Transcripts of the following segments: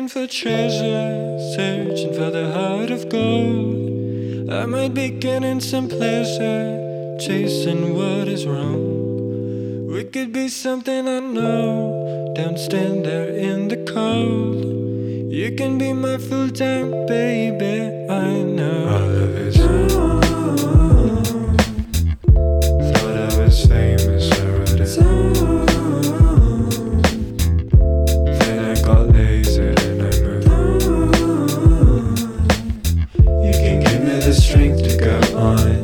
looking for treasure, searching for the heart of gold. I might be getting some pleasure, chasing what is wrong. We could be something I know, don't stand there in the cold. You can be my full-time baby, I know. Our love is on. Thought I was famous, I wrote it on. Then I got lazy and I moved on. You can give me the strength to go on.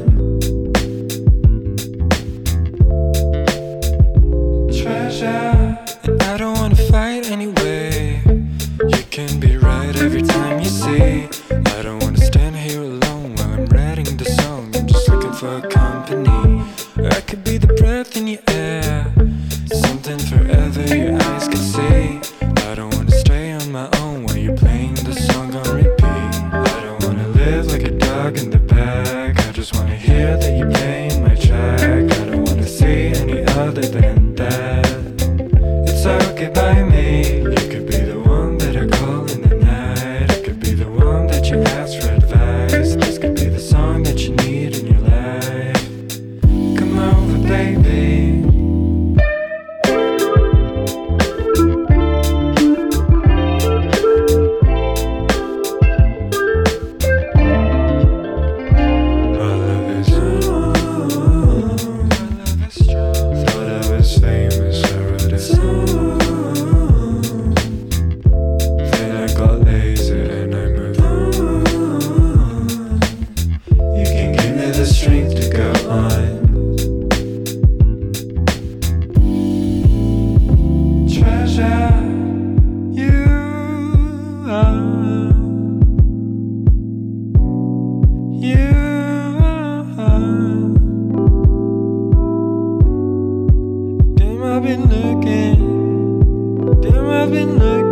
Treasure, and I don't wanna fight anyway. You can be right every time you say. I don't wanna stand here alone while I'm writing the song. I'm just looking for company. I could be the breath in your air, something forever your eyes could say. I don't wanna stay on my own while you're playing the song on repeat. I don't wanna live like a dog in the back. I just wanna hear that you're playing my track. I don't wanna say any other than that. It's okay by me. You could be the one that I call in the night. I could be the one that you ask for advice. This could be the song that you need in your life. Come over, baby. Our love is on. Thought I was famous, I wrote it on. Then I got lazy and I moved on. You can give me the strength to go on. Treasure, you are. You are. Damn, I've been looking. Damn, I've been looking.